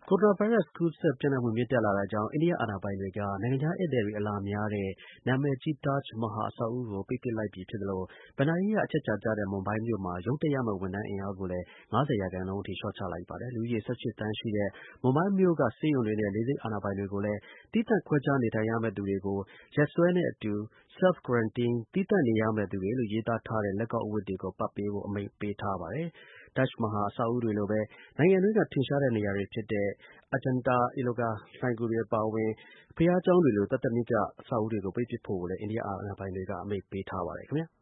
ကိုရိုနာဗိုင်းရပ်စ် ကူးစက်ပျံ့နှံ့မှု မြင့်တက်လာတာကြောင့် အိန္ဒိယ အာဏာပိုင်တွေက နိုင်ငံခြားဧည့်သည်တွေ အလာများတဲ့ နာမည်ကြီး Taj Mahal အဆောက်အဦးကို ပိတ်ပစ်လိုက်ပြီဖြစ်သလို ဘဏ္ဍာရေးအရ အချက်အခြာကျတဲ့ မွန်ဘိုင်းမြို့မှာ ရုံးတက်ရမယ့် ဝန်ထမ်းအင်အားကိုလည်း ၅၀ ရာခိုင်နှုန်းအထိ လျှော့ချလိုက်ပါတယ်။ လူဦးရေ ၁၈ သန်းရှိတဲ့ မွန်ဘိုင်းမြို့က ဆေးရုံတွေနဲ့ လေဆိပ်အာဏာပိုင်တွေကိုလည်း သီးသန့်ခွဲခြားနေထိုင်ရမယ့်သူတွေကို ရက်စွဲနဲ့အတူ self-quarantine သီးသန့်နေရမယ့်သူတွေလို့ ရေးသားထားတဲ့ လက်ကောက်အဝတ်တွေကို ပတ်ပေးဖို့ အမိန့်ပေးထားပါတယ်။ Taj Mahal အဆောက်အဦးတွေလိုပဲ နိုင်ငံတွင်းက ထင်ရှားတဲ့နေရာတွေဖြစ်တဲ့ Ajanta Ellora လှိုဏ်ဂူတွေအပါအဝင် ဘုရားကျောင်းတွေလို သတ်သတ်မြတ်မြတ် အဆောက်အဦးတွေကို ပိတ်ပစ်ဖို့လည်း အိန္ဒိယ အာဏာပိုင်တွေက အမိန့်ပေးထားပါတယ် ခင်ဗျာ။